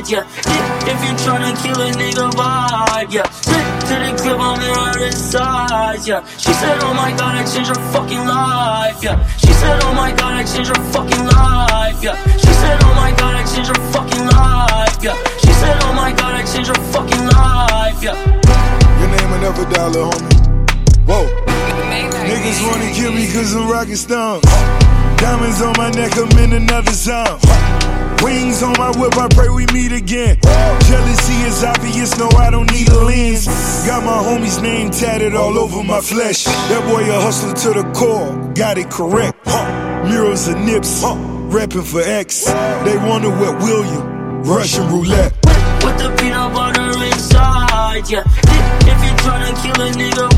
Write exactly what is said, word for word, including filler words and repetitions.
side, yeah. If you tryna kill a nigga vibe, yeah. To the crib, I'm in her inside, yeah. She said, oh my god, I changed her fucking life, yeah. She said, oh my god, I changed her fucking life, yeah. She said, oh my god, I changed her fucking life, yeah. She said, oh my god, I changed her fucking life, yeah. Your name will never die, little homie. Whoa. Niggas wanna kill me cause I'm rockin' stones. Diamonds on my neck, I'm in another zone. Wings on my whip, I pray we meet again. Jealousy is obvious, no, I don't need a lens. Got my homie's name tatted all over my flesh. That boy a hustler to the core, got it correct. Murals and nips, reppin' for X. They wonder what will you? Russian roulette. With the peanut butter inside, yeah. If you tryna kill a nigga